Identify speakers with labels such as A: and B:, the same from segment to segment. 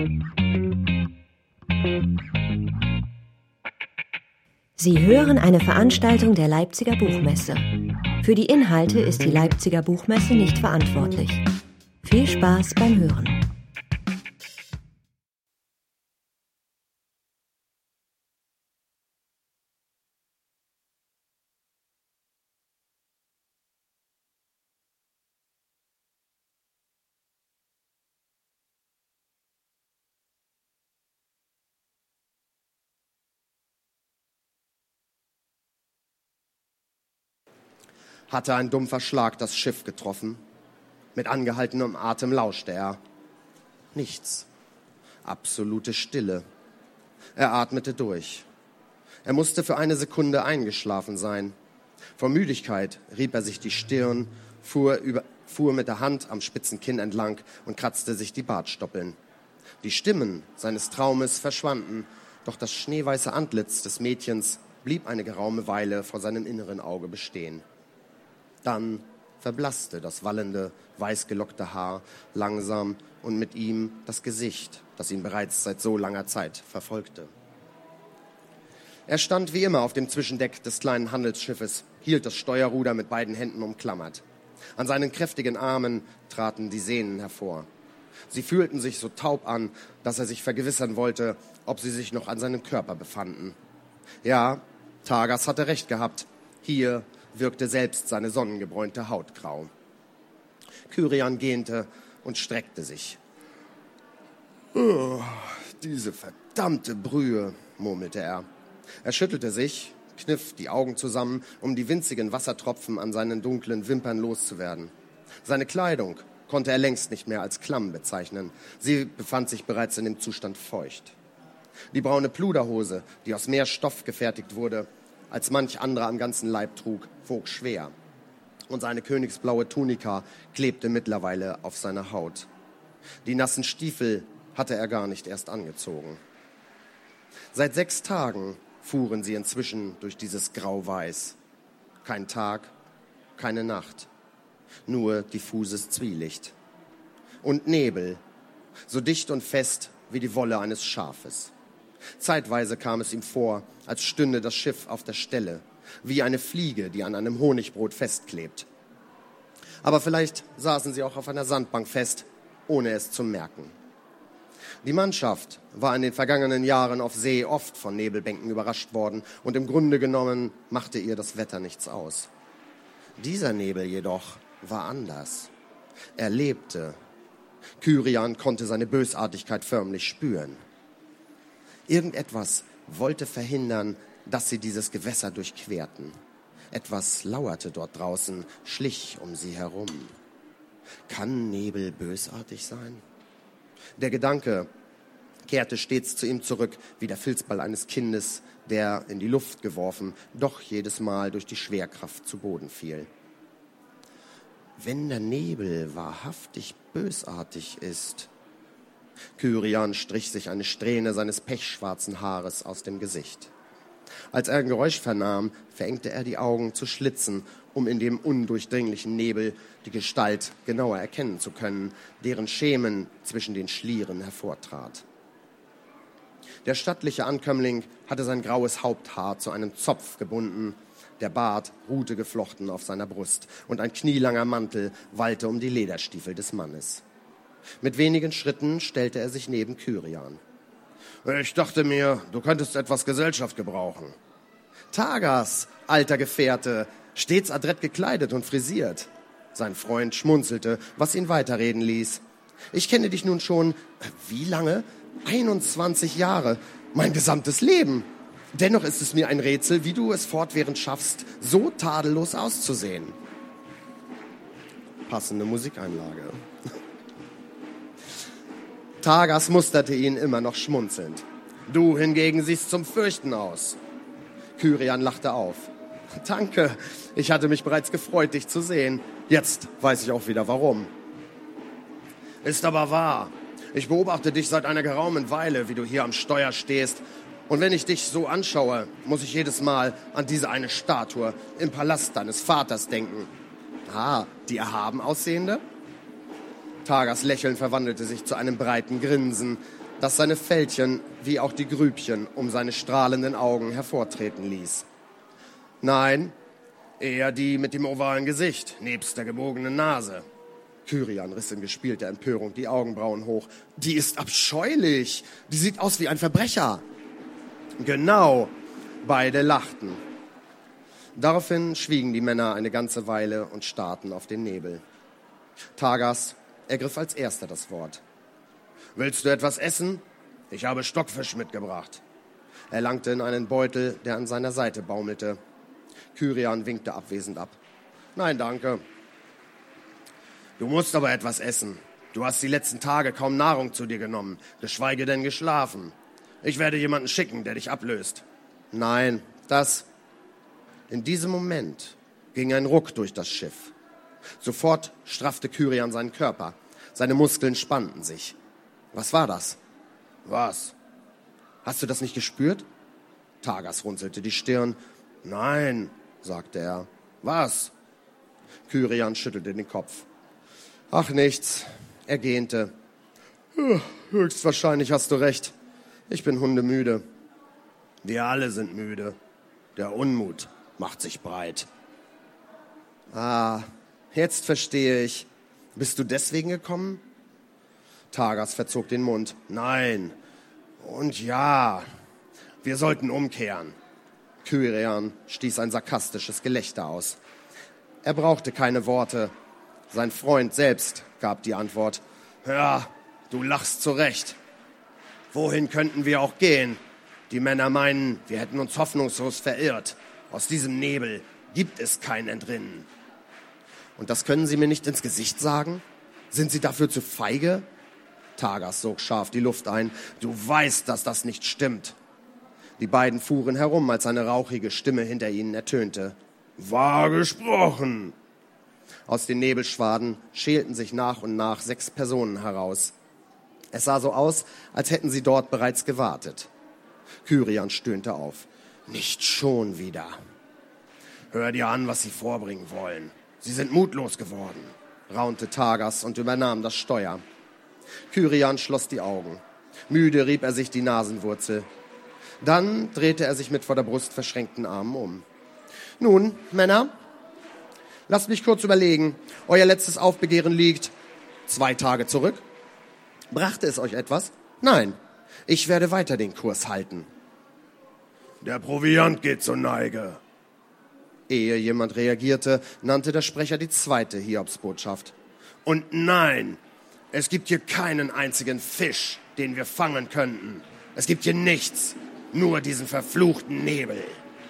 A: Sie hören eine Veranstaltung der Leipziger Buchmesse. Für die Inhalte ist die Leipziger Buchmesse nicht verantwortlich. Viel Spaß beim Hören.
B: Hatte ein dumpfer Schlag das Schiff getroffen. Mit angehaltenem Atem lauschte er. Nichts. Absolute Stille. Er atmete durch. Er musste für eine Sekunde eingeschlafen sein. Vor Müdigkeit rieb er sich die Stirn, fuhr mit der Hand am spitzen Kinn entlang und kratzte sich die Bartstoppeln. Die Stimmen seines Traumes verschwanden, doch das schneeweiße Antlitz des Mädchens blieb eine geraume Weile vor seinem inneren Auge bestehen. Dann verblasste das wallende, weißgelockte Haar langsam und mit ihm das Gesicht, das ihn bereits seit so langer Zeit verfolgte. Er stand wie immer auf dem Zwischendeck des kleinen Handelsschiffes, hielt das Steuerruder mit beiden Händen umklammert. An seinen kräftigen Armen traten die Sehnen hervor. Sie fühlten sich so taub an, dass er sich vergewissern wollte, ob sie sich noch an seinem Körper befanden. Ja, Tagas hatte recht gehabt. Hier wirkte selbst seine sonnengebräunte Haut grau. Kyrian gähnte und streckte sich. Diese verdammte Brühe, murmelte er. Er schüttelte sich, kniff die Augen zusammen, um die winzigen Wassertropfen an seinen dunklen Wimpern loszuwerden. Seine Kleidung konnte er längst nicht mehr als klamm bezeichnen. Sie befand sich bereits in dem Zustand feucht. Die braune Pluderhose, die aus mehr Stoff gefertigt wurde, als manch anderer am ganzen Leib trug, wog schwer. Und seine königsblaue Tunika klebte mittlerweile auf seiner Haut. Die nassen Stiefel hatte er gar nicht erst angezogen. Seit 6 Tagen fuhren sie inzwischen durch dieses Grau-Weiß. Kein Tag, keine Nacht, nur diffuses Zwielicht. Und Nebel, so dicht und fest wie die Wolle eines Schafes. Zeitweise kam es ihm vor, als stünde das Schiff auf der Stelle, wie eine Fliege, die an einem Honigbrot festklebt. Aber vielleicht saßen sie auch auf einer Sandbank fest, ohne es zu merken. Die Mannschaft war in den vergangenen Jahren auf See oft von Nebelbänken überrascht worden und im Grunde genommen machte ihr das Wetter nichts aus. Dieser Nebel jedoch war anders. Er lebte. Kyrian konnte seine Bösartigkeit förmlich spüren. Irgendetwas wollte verhindern, dass sie dieses Gewässer durchquerten. Etwas lauerte dort draußen, schlich um sie herum. Kann Nebel bösartig sein? Der Gedanke kehrte stets zu ihm zurück, wie der Filzball eines Kindes, der in die Luft geworfen, doch jedes Mal durch die Schwerkraft zu Boden fiel. Wenn der Nebel wahrhaftig bösartig ist. Kyrian strich sich eine Strähne seines pechschwarzen Haares aus dem Gesicht. Als er ein Geräusch vernahm, verengte er die Augen zu Schlitzen, um in dem undurchdringlichen Nebel die Gestalt genauer erkennen zu können, deren Schemen zwischen den Schlieren hervortrat. Der stattliche Ankömmling hatte sein graues Haupthaar zu einem Zopf gebunden, der Bart ruhte geflochten auf seiner Brust und ein knielanger Mantel wallte um die Lederstiefel des Mannes. Mit wenigen Schritten stellte er sich neben Kyrian. Ich dachte mir, du könntest etwas Gesellschaft gebrauchen. Tagas, alter Gefährte, stets adrett gekleidet und frisiert. Sein Freund schmunzelte, was ihn weiterreden ließ. Ich kenne dich nun schon, wie lange? 21 Jahre, mein gesamtes Leben. Dennoch ist es mir ein Rätsel, wie du es fortwährend schaffst, so tadellos auszusehen. Passende Musikeinlage. Tagas musterte ihn immer noch schmunzelnd. Du hingegen siehst zum Fürchten aus. Kyrian lachte auf. Danke, ich hatte mich bereits gefreut, dich zu sehen. Jetzt weiß ich auch wieder warum. Ist aber wahr. Ich beobachte dich seit einer geraumen Weile, wie du hier am Steuer stehst. Und wenn ich dich so anschaue, muss ich jedes Mal an diese eine Statue im Palast deines Vaters denken. Ah, die erhaben aussehende? Tagas Lächeln verwandelte sich zu einem breiten Grinsen. das seine Fältchen wie auch die Grübchen um seine strahlenden Augen hervortreten ließ. Nein, eher die mit dem ovalen Gesicht, nebst der gebogenen Nase. Kyrian riss in gespielter Empörung die Augenbrauen hoch. Die ist abscheulich. Die sieht aus wie ein Verbrecher. Genau, beide lachten. Daraufhin schwiegen die Männer eine ganze Weile und starrten auf den Nebel. Targas ergriff als erster das Wort. Willst du etwas essen? Ich habe Stockfisch mitgebracht. Er langte in einen Beutel, der an seiner Seite baumelte. Kyrian winkte abwesend ab. Nein, danke. Du musst aber etwas essen. Du hast die letzten Tage kaum Nahrung zu dir genommen, geschweige denn geschlafen. Ich werde jemanden schicken, der dich ablöst. Nein, das... In diesem Moment ging ein Ruck durch das Schiff. Sofort straffte Kyrian seinen Körper. Seine Muskeln spannten sich. Was war das? Was? Hast du das nicht gespürt? Targas runzelte die Stirn. Nein, sagte er. Was? Kyrian schüttelte den Kopf. Ach, nichts. Er gähnte. Höchstwahrscheinlich hast du recht. Ich bin hundemüde. Wir alle sind müde. Der Unmut macht sich breit. Ah, jetzt verstehe ich. Bist du deswegen gekommen? Targas verzog den Mund. Nein. Und ja, wir sollten umkehren. Kyrian stieß ein sarkastisches Gelächter aus. Er brauchte keine Worte. Sein Freund selbst gab die Antwort. Ja, du lachst zurecht. Wohin könnten wir auch gehen? Die Männer meinen, wir hätten uns hoffnungslos verirrt. Aus diesem Nebel gibt es kein Entrinnen. Und das können Sie mir nicht ins Gesicht sagen? Sind Sie dafür zu feige? Targas sog scharf die Luft ein. Du weißt, dass das nicht stimmt. Die beiden fuhren herum, als eine rauchige Stimme hinter ihnen ertönte. Wahr gesprochen! Aus den Nebelschwaden schälten sich nach und nach 6 Personen heraus. Es sah so aus, als hätten sie dort bereits gewartet. Kyrian stöhnte auf. Nicht schon wieder. Hör dir an, was sie vorbringen wollen. Sie sind mutlos geworden, raunte Targas und übernahm das Steuer. Kyrian schloss die Augen. Müde rieb er sich die Nasenwurzel. Dann drehte er sich mit vor der Brust verschränkten Armen um. Nun, Männer, lasst mich kurz überlegen. Euer letztes Aufbegehren liegt 2 Tage zurück. Brachte es euch etwas? Nein, ich werde weiter den Kurs halten. Der Proviant geht zur Neige. Ehe jemand reagierte, nannte der Sprecher die zweite Hiobsbotschaft. Und nein, es gibt hier keinen einzigen Fisch, den wir fangen könnten. Es gibt hier nichts, nur diesen verfluchten Nebel.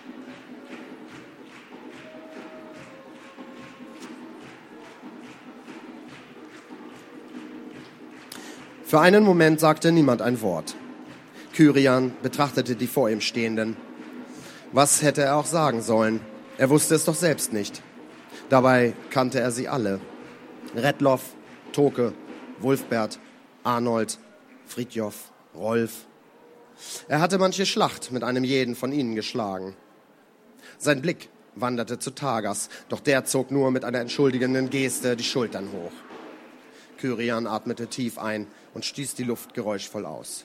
B: Für einen Moment sagte niemand ein Wort. Kyrian betrachtete die vor ihm Stehenden. Was hätte er auch sagen sollen? Er wusste es doch selbst nicht. Dabei kannte er sie alle. Redloff, Toke, Wulfbert, Arnold, Fridtjof, Rolf. Er hatte manche Schlacht mit einem jeden von ihnen geschlagen. Sein Blick wanderte zu Targas, doch der zog nur mit einer entschuldigenden Geste die Schultern hoch. Kyrian atmete tief ein und stieß die Luft geräuschvoll aus.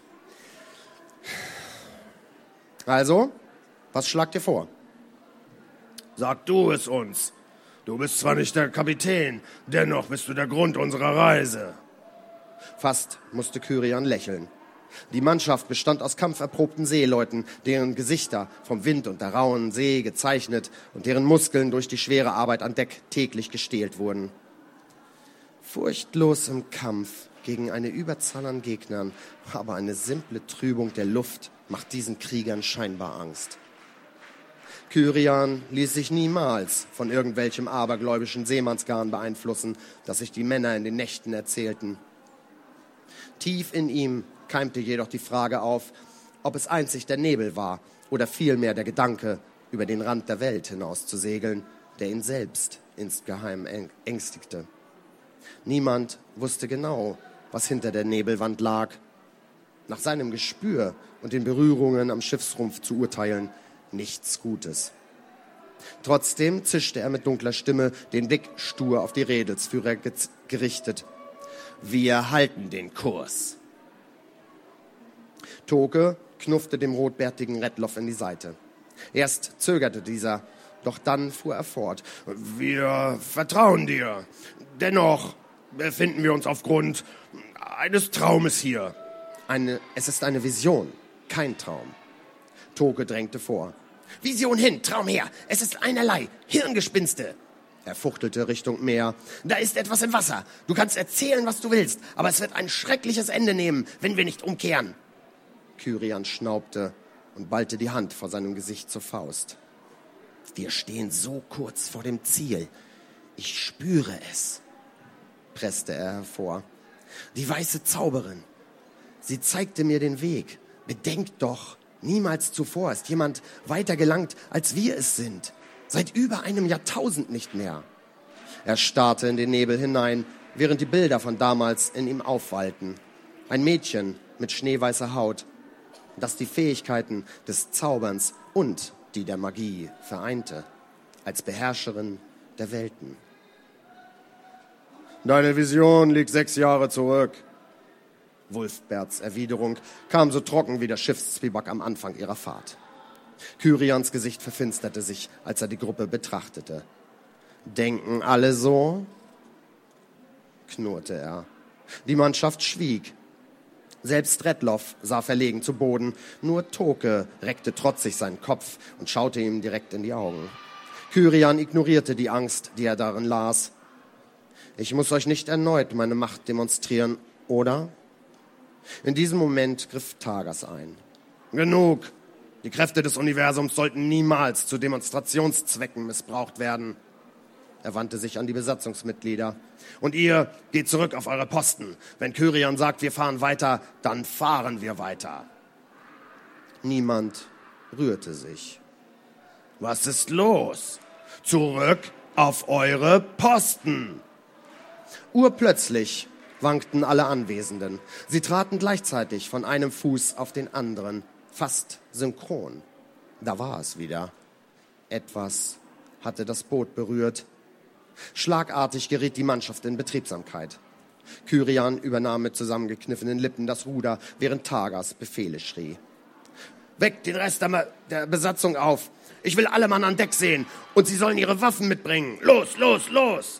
B: Also, was schlagt ihr vor? Sag du es uns. Du bist zwar nicht der Kapitän, dennoch bist du der Grund unserer Reise. Fast musste Kyrian lächeln. Die Mannschaft bestand aus kampferprobten Seeleuten, deren Gesichter vom Wind und der rauen See gezeichnet und deren Muskeln durch die schwere Arbeit an Deck täglich gestählt wurden. Furchtlos im Kampf gegen eine Überzahl an Gegnern, aber eine simple Trübung der Luft macht diesen Kriegern scheinbar Angst. Kyrian ließ sich niemals von irgendwelchem abergläubischen Seemannsgarn beeinflussen, das sich die Männer in den Nächten erzählten. Tief in ihm keimte jedoch die Frage auf, ob es einzig der Nebel war oder vielmehr der Gedanke, über den Rand der Welt hinaus zu segeln, der ihn selbst insgeheim ängstigte. Niemand wusste genau, was hinter der Nebelwand lag. Nach seinem Gespür und den Berührungen am Schiffsrumpf zu urteilen, nichts Gutes. Trotzdem zischte er mit dunkler Stimme, den Blick stur auf die Rädelsführer gerichtet. Wir halten den Kurs. Toke knuffte dem rotbärtigen Redloff in die Seite. Erst zögerte dieser, doch dann fuhr er fort. Wir vertrauen dir. Dennoch befinden wir uns aufgrund eines Traumes hier. Es ist eine Vision, kein Traum. Toke drängte vor. Vision hin, Traum her. Es ist einerlei, Hirngespinste. Er fuchtelte Richtung Meer. Da ist etwas im Wasser. Du kannst erzählen, was du willst, aber es wird ein schreckliches Ende nehmen, wenn wir nicht umkehren. Kyrian schnaubte und ballte die Hand vor seinem Gesicht zur Faust. Wir stehen so kurz vor dem Ziel. Ich spüre es, presste er hervor. Die weiße Zauberin. Sie zeigte mir den Weg. Bedenkt doch, niemals zuvor ist jemand weiter gelangt, als wir es sind. Seit über einem Jahrtausend nicht mehr. Er starrte in den Nebel hinein, während die Bilder von damals in ihm aufwallten. Ein Mädchen mit schneeweißer Haut, das die Fähigkeiten des Zauberns und die der Magie vereinte, als Beherrscherin der Welten. Deine Vision liegt 6 Jahre zurück. Wulfberts Erwiderung kam so trocken wie der Schiffszwieback am Anfang ihrer Fahrt. Kyrians Gesicht verfinsterte sich, als er die Gruppe betrachtete. Denken alle so? Knurrte er. Die Mannschaft schwieg. Selbst Redloff sah verlegen zu Boden. Nur Toke reckte trotzig seinen Kopf und schaute ihm direkt in die Augen. Kyrian ignorierte die Angst, die er darin las. Ich muss euch nicht erneut meine Macht demonstrieren, oder? In diesem Moment griff Targas ein. Genug! Die Kräfte des Universums sollten niemals zu Demonstrationszwecken missbraucht werden. Er wandte sich an die Besatzungsmitglieder. Und ihr geht zurück auf eure Posten. Wenn Kyrian sagt, wir fahren weiter, dann fahren wir weiter. Niemand rührte sich. Was ist los? Zurück auf eure Posten! Urplötzlich wankten alle Anwesenden. Sie traten gleichzeitig von einem Fuß auf den anderen, fast synchron. Da war es wieder. Etwas hatte das Boot berührt. Schlagartig geriet die Mannschaft in Betriebsamkeit. Kyrian übernahm mit zusammengekniffenen Lippen das Ruder, während Targas Befehle schrie. Weckt den Rest der Besatzung auf. Ich will alle Mann an Deck sehen und sie sollen ihre Waffen mitbringen. Los, los, los!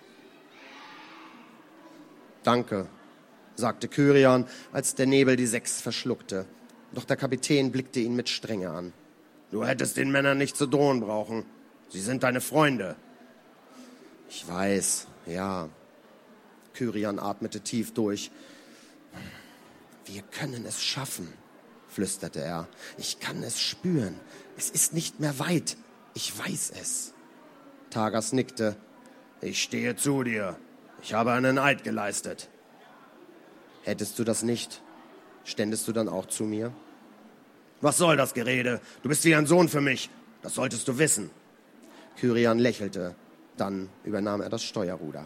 B: Danke, sagte Kyrian, als der Nebel die 6 verschluckte. Doch der Kapitän blickte ihn mit Strenge an. Du hättest den Männern nicht zu drohen brauchen. Sie sind deine Freunde. Ich weiß, ja. Kyrian atmete tief durch. Wir können es schaffen, flüsterte er. Ich kann es spüren. Es ist nicht mehr weit. Ich weiß es. Targas nickte. Ich stehe zu dir. Ich habe einen Eid geleistet. Hättest du das nicht, ständest du dann auch zu mir? Was soll das Gerede? Du bist wie ein Sohn für mich. Das solltest du wissen. Kyrian lächelte. Dann übernahm er das Steuerruder.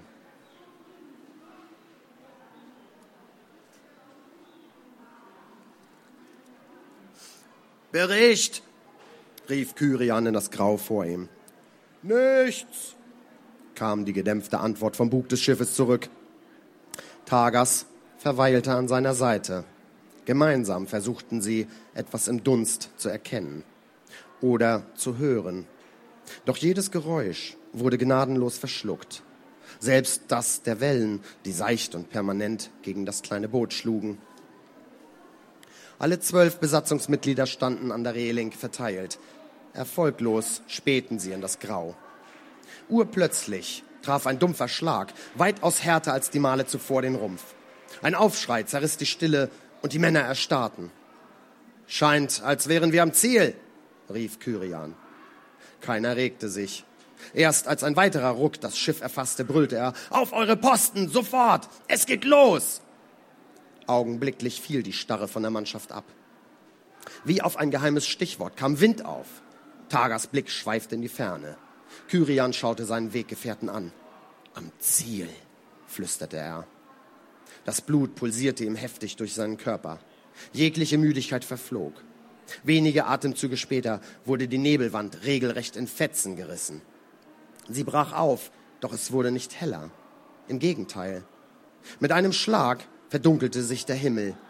B: Bericht! Rief Kyrian in das Grau vor ihm. Nichts! Kam die gedämpfte Antwort vom Bug des Schiffes zurück. Targas verweilte an seiner Seite. Gemeinsam versuchten sie, etwas im Dunst zu erkennen oder zu hören. Doch jedes Geräusch wurde gnadenlos verschluckt. Selbst das der Wellen, die seicht und permanent gegen das kleine Boot schlugen. Alle 12 Besatzungsmitglieder standen an der Reling verteilt. Erfolglos spähten sie in das Grau. Urplötzlich traf ein dumpfer Schlag, weitaus härter als die Male zuvor, den Rumpf. Ein Aufschrei zerriss die Stille und die Männer erstarrten. Scheint, als wären wir am Ziel, rief Kyrian. Keiner regte sich. Erst als ein weiterer Ruck das Schiff erfasste, brüllte er, auf eure Posten, sofort, es geht los! Augenblicklich fiel die Starre von der Mannschaft ab. Wie auf ein geheimes Stichwort kam Wind auf. Targas Blick schweifte in die Ferne. Kyrian schaute seinen Weggefährten an. Am Ziel, flüsterte er. Das Blut pulsierte ihm heftig durch seinen Körper. Jegliche Müdigkeit verflog. Wenige Atemzüge später wurde die Nebelwand regelrecht in Fetzen gerissen. Sie brach auf, doch es wurde nicht heller. Im Gegenteil. Mit einem Schlag verdunkelte sich der Himmel.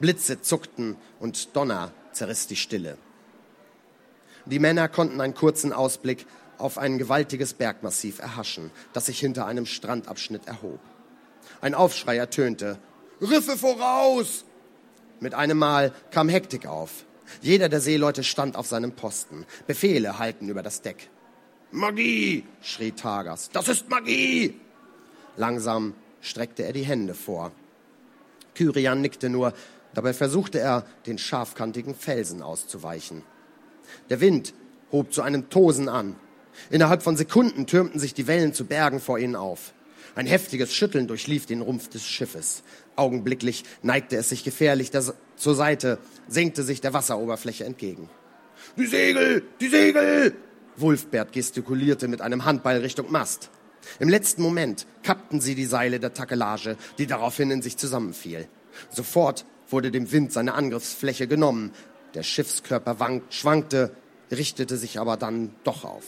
B: Blitze zuckten und Donner zerriss die Stille. Die Männer konnten einen kurzen Ausblick auf ein gewaltiges Bergmassiv erhaschen, das sich hinter einem Strandabschnitt erhob. Ein Aufschrei ertönte. »Riffe voraus!« Mit einem Mal kam Hektik auf. Jeder der Seeleute stand auf seinem Posten. Befehle hallten über das Deck. »Magie!« schrie Tagas. »Das ist Magie!« Langsam streckte er die Hände vor. Kyrian nickte nur. Dabei versuchte er, den scharfkantigen Felsen auszuweichen. Der Wind hob zu einem Tosen an. Innerhalb von Sekunden türmten sich die Wellen zu Bergen vor ihnen auf. Ein heftiges Schütteln durchlief den Rumpf des Schiffes. Augenblicklich neigte es sich gefährlich zur Seite, senkte sich der Wasseroberfläche entgegen. »Die Segel! Die Segel!« Wulfbert gestikulierte mit einem Handball Richtung Mast. Im letzten Moment kappten sie die Seile der Takelage, die daraufhin in sich zusammenfiel. Sofort wurde dem Wind seine Angriffsfläche genommen. Der Schiffskörper schwankte, richtete sich aber dann doch auf.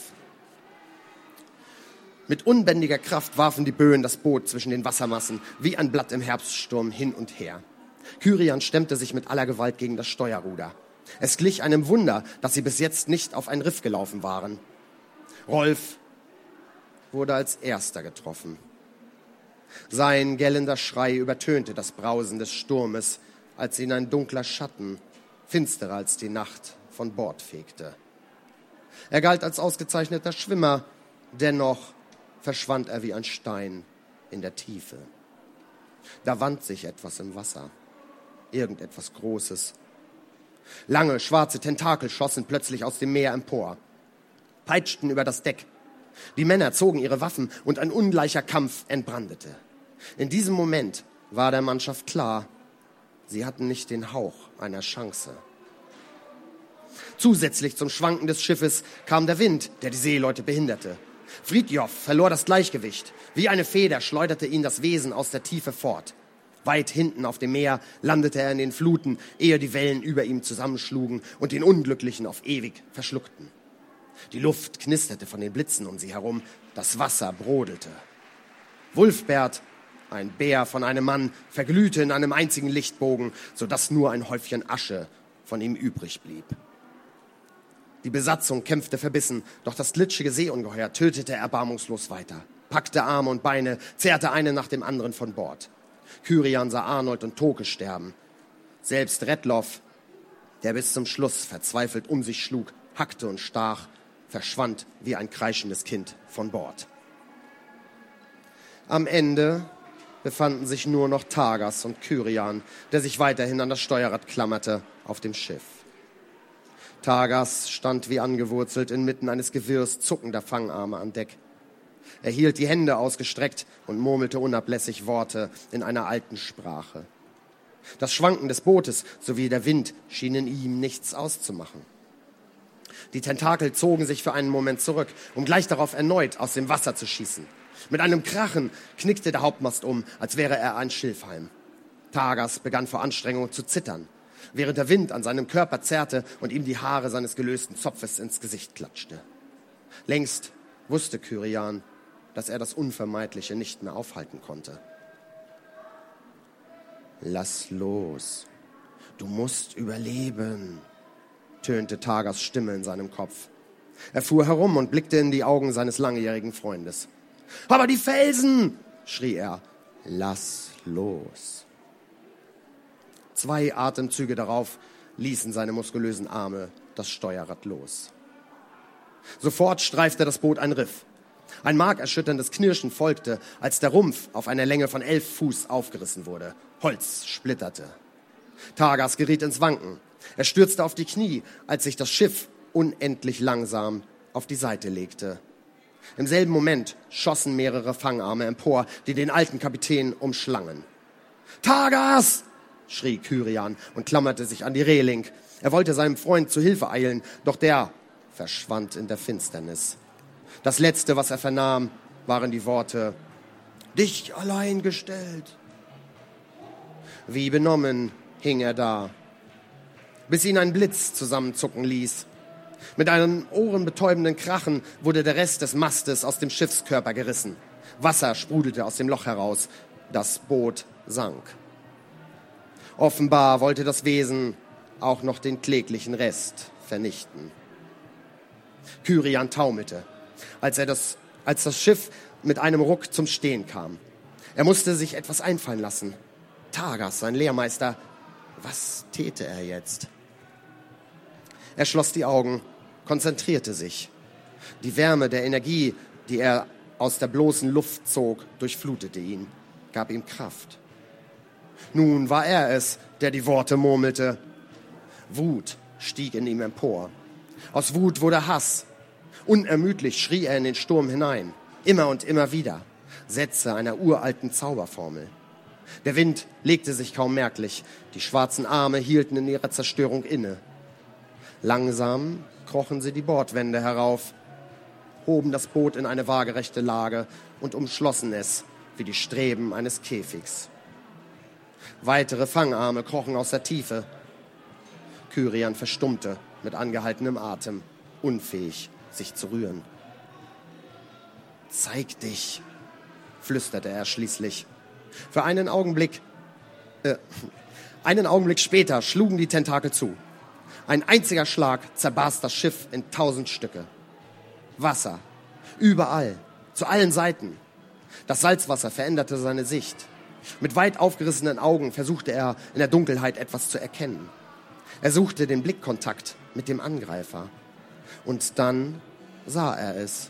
B: Mit unbändiger Kraft warfen die Böen das Boot zwischen den Wassermassen wie ein Blatt im Herbststurm hin und her. Kyrian stemmte sich mit aller Gewalt gegen das Steuerruder. Es glich einem Wunder, dass sie bis jetzt nicht auf ein Riff gelaufen waren. Rolf wurde als erster getroffen. Sein gellender Schrei übertönte das Brausen des Sturmes, als ihn ein dunkler Schatten, finsterer als die Nacht, von Bord fegte. Er galt als ausgezeichneter Schwimmer, dennoch verschwand er wie ein Stein in der Tiefe. Da wand sich etwas im Wasser, irgendetwas Großes. Lange, schwarze Tentakel schossen plötzlich aus dem Meer empor, peitschten über das Deck. Die Männer zogen ihre Waffen und ein ungleicher Kampf entbrandete. In diesem Moment war der Mannschaft klar, sie hatten nicht den Hauch einer Chance. Zusätzlich zum Schwanken des Schiffes kam der Wind, der die Seeleute behinderte. Fridtjof verlor das Gleichgewicht. Wie eine Feder schleuderte ihn das Wesen aus der Tiefe fort. Weit hinten auf dem Meer landete er in den Fluten, ehe die Wellen über ihm zusammenschlugen und den Unglücklichen auf ewig verschluckten. Die Luft knisterte von den Blitzen um sie herum, das Wasser brodelte. Wulfbert, ein Bär von einem Mann, verglühte in einem einzigen Lichtbogen, sodass nur ein Häufchen Asche von ihm übrig blieb. Die Besatzung kämpfte verbissen, doch das glitschige Seeungeheuer tötete erbarmungslos weiter, packte Arme und Beine, zerrte einen nach dem anderen von Bord. Kyrian sah Arnold und Toke sterben. Selbst Redloff, der bis zum Schluss verzweifelt um sich schlug, hackte und stach, verschwand wie ein kreischendes Kind von Bord. Am Ende befanden sich nur noch Tagas und Kyrian, der sich weiterhin an das Steuerrad klammerte, auf dem Schiff. Tagas stand wie angewurzelt inmitten eines Gewirrs zuckender Fangarme an Deck. Er hielt die Hände ausgestreckt und murmelte unablässig Worte in einer alten Sprache. Das Schwanken des Bootes sowie der Wind schienen ihm nichts auszumachen. Die Tentakel zogen sich für einen Moment zurück, um gleich darauf erneut aus dem Wasser zu schießen. Mit einem Krachen knickte der Hauptmast um, als wäre er ein Schilfhalm. Tagas begann vor Anstrengung zu zittern, während der Wind an seinem Körper zerrte und ihm die Haare seines gelösten Zopfes ins Gesicht klatschte. Längst wusste Kyrian, dass er das Unvermeidliche nicht mehr aufhalten konnte. »Lass los, du musst überleben«, tönte Tagas Stimme in seinem Kopf. Er fuhr herum und blickte in die Augen seines langjährigen Freundes. »Aber die Felsen«, schrie er. »Lass los.« 2 Atemzüge darauf ließen seine muskulösen Arme das Steuerrad los. Sofort streifte das Boot ein Riff. Ein markerschütterndes Knirschen folgte, als der Rumpf auf einer Länge von 11 Fuß aufgerissen wurde. Holz splitterte. Tagas geriet ins Wanken. Er stürzte auf die Knie, als sich das Schiff unendlich langsam auf die Seite legte. Im selben Moment schossen mehrere Fangarme empor, die den alten Kapitän umschlangen. »Tagas!« schrie Kyrian und klammerte sich an die Reling. Er wollte seinem Freund zu Hilfe eilen, doch der verschwand in der Finsternis. Das Letzte, was er vernahm, waren die Worte, »Dich allein gestellt.« Wie benommen hing er da, bis ihn ein Blitz zusammenzucken ließ. Mit einem ohrenbetäubenden Krachen wurde der Rest des Mastes aus dem Schiffskörper gerissen. Wasser sprudelte aus dem Loch heraus. Das Boot sank. Offenbar wollte das Wesen auch noch den kläglichen Rest vernichten. Kyrian taumelte, als das Schiff mit einem Ruck zum Stehen kam. Er musste sich etwas einfallen lassen. Targas, sein Lehrmeister, was täte er jetzt? Er schloss die Augen, konzentrierte sich. Die Wärme der Energie, die er aus der bloßen Luft zog, durchflutete ihn, gab ihm Kraft. Nun war er es, der die Worte murmelte. Wut stieg in ihm empor. Aus Wut wurde Hass. Unermüdlich schrie er in den Sturm hinein, immer und immer wieder. Sätze einer uralten Zauberformel. Der Wind legte sich kaum merklich. Die schwarzen Arme hielten in ihrer Zerstörung inne. Langsam krochen sie die Bordwände herauf, hoben das Boot in eine waagerechte Lage und umschlossen es wie die Streben eines Käfigs. Weitere Fangarme krochen aus der Tiefe. Kyrian verstummte mit angehaltenem Atem, unfähig, sich zu rühren. »Zeig dich«, flüsterte er schließlich. Für einen Augenblick später schlugen die Tentakel zu. Ein einziger Schlag zerbarst das Schiff in 1000 Stücke. Wasser, überall, zu allen Seiten. Das Salzwasser veränderte seine Sicht. Mit weit aufgerissenen Augen versuchte er in der Dunkelheit etwas zu erkennen. Er suchte den Blickkontakt mit dem Angreifer. Und dann sah er es.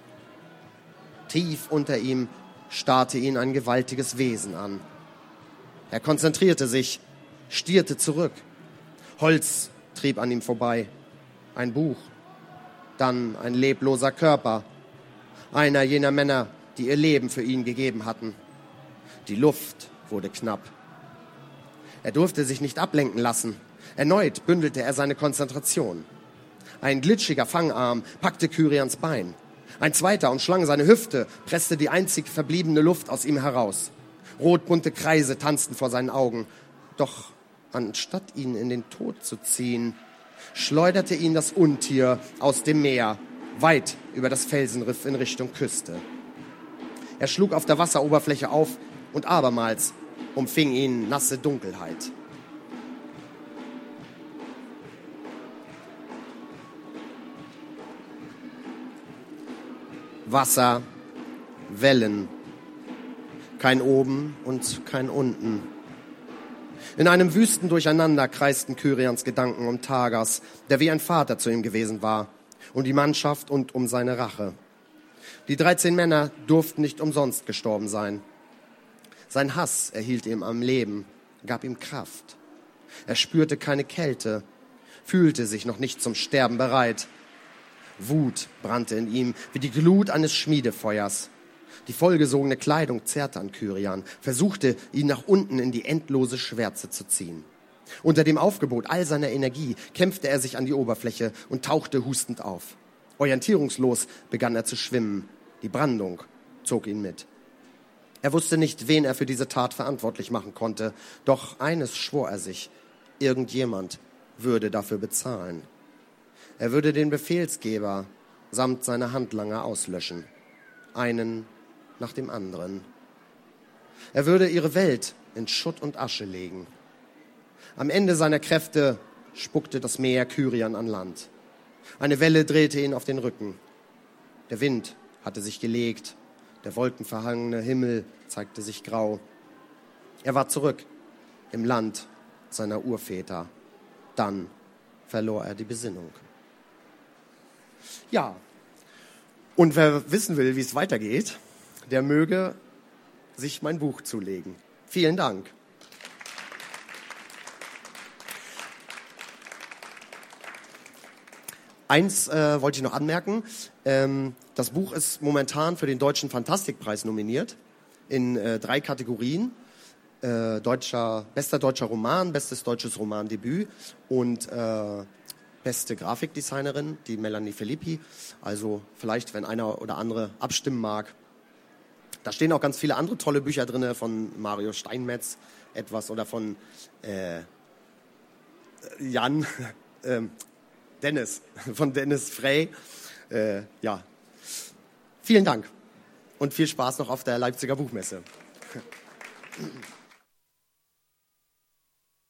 B: Tief unter ihm starrte ihn ein gewaltiges Wesen an. Er konzentrierte sich, stierte zurück. Holz trieb an ihm vorbei. Ein Buch, dann ein lebloser Körper. Einer jener Männer, die ihr Leben für ihn gegeben hatten. Die Luft wurde knapp. Er durfte sich nicht ablenken lassen. Erneut bündelte er seine Konzentration. Ein glitschiger Fangarm packte Kyrians Bein. Ein zweiter umschlang seine Hüfte, presste die einzig verbliebene Luft aus ihm heraus. Rotbunte Kreise tanzten vor seinen Augen. Doch anstatt ihn in den Tod zu ziehen, schleuderte ihn das Untier aus dem Meer, weit über das Felsenriff in Richtung Küste. Er schlug auf der Wasseroberfläche auf und abermals umfing ihn nasse Dunkelheit. Wasser, Wellen, kein Oben und kein Unten. In einem wüsten Durcheinander kreisten Kyrians Gedanken um Targas, der wie ein Vater zu ihm gewesen war, um die Mannschaft und um seine Rache. Die 13 Männer durften nicht umsonst gestorben sein. Sein Hass erhielt ihm am Leben, gab ihm Kraft. Er spürte keine Kälte, fühlte sich noch nicht zum Sterben bereit. Wut brannte in ihm wie die Glut eines Schmiedefeuers. Die vollgesogene Kleidung zerrte an Kyrian, versuchte, ihn nach unten in die endlose Schwärze zu ziehen. Unter dem Aufgebot all seiner Energie kämpfte er sich an die Oberfläche und tauchte hustend auf. Orientierungslos begann er zu schwimmen. Die Brandung zog ihn mit. Er wusste nicht, wen er für diese Tat verantwortlich machen konnte. Doch eines schwor er sich: Irgendjemand würde dafür bezahlen. Er würde den Befehlsgeber samt seiner Handlanger auslöschen. Einen nach dem anderen. Er würde ihre Welt in Schutt und Asche legen. Am Ende seiner Kräfte spuckte das Meer Kyrian an Land. Eine Welle drehte ihn auf den Rücken. Der Wind hatte sich gelegt. Der wolkenverhangene Himmel zeigte sich grau. Er war zurück im Land seiner Urväter. Dann verlor er die Besinnung. Ja, und wer wissen will, wie es weitergeht, der möge sich mein Buch zulegen. Vielen Dank. Eins wollte ich noch anmerken. Das Buch ist momentan für den Deutschen Fantastikpreis nominiert in 3 Kategorien. Bester deutscher Roman, bestes deutsches Romandebüt und beste Grafikdesignerin, die Melanie Filippi. Also vielleicht, wenn einer oder andere abstimmen mag. Da stehen auch ganz viele andere tolle Bücher drin, von Mario Steinmetz etwas oder von Dennis Frey. Ja, vielen Dank und viel Spaß noch auf der Leipziger Buchmesse.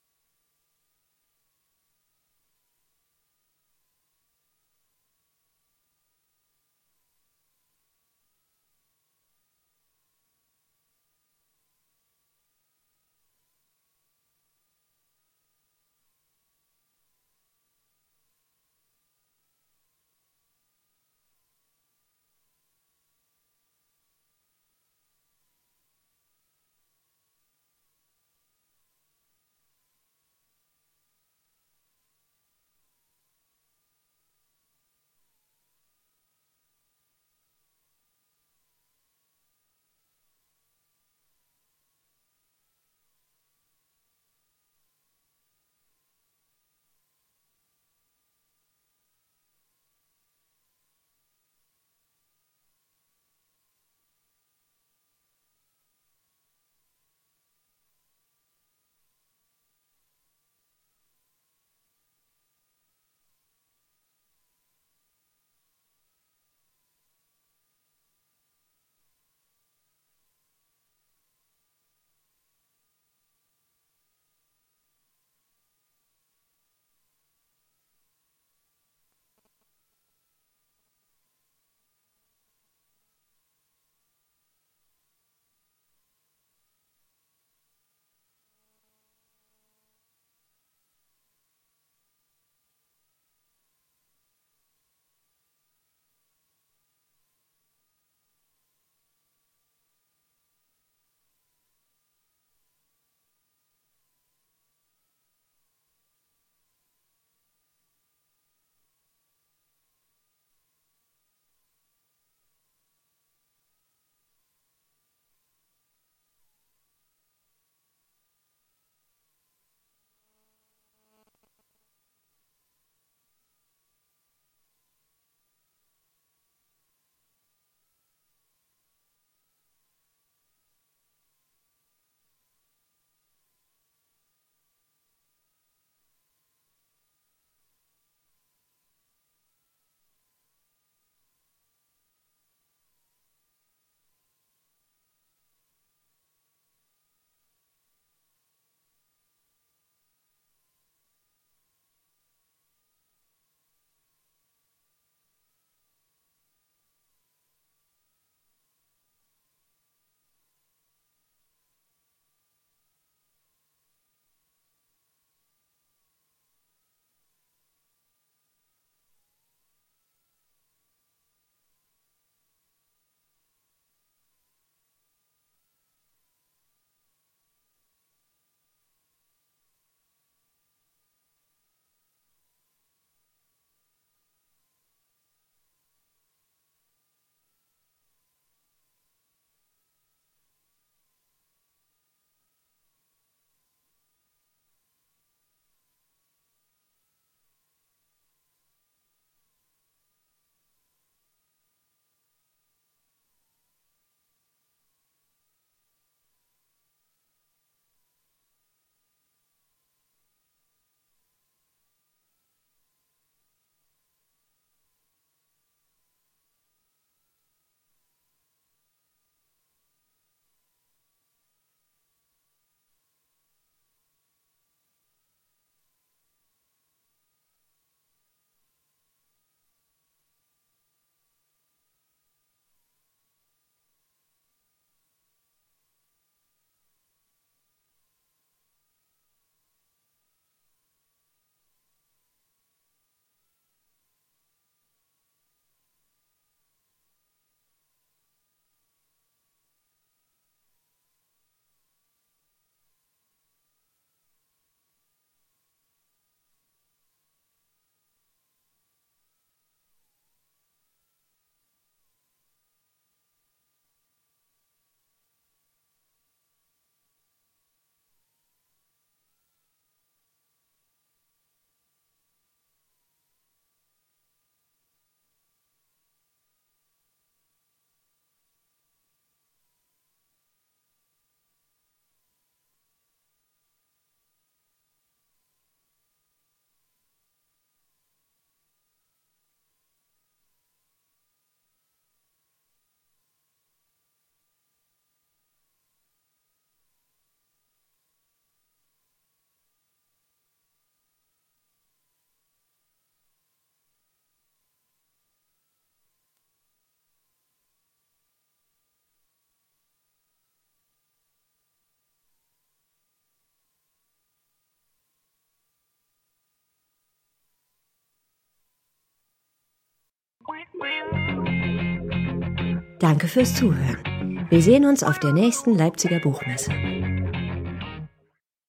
A: Danke fürs Zuhören. Wir sehen uns auf der nächsten Leipziger Buchmesse.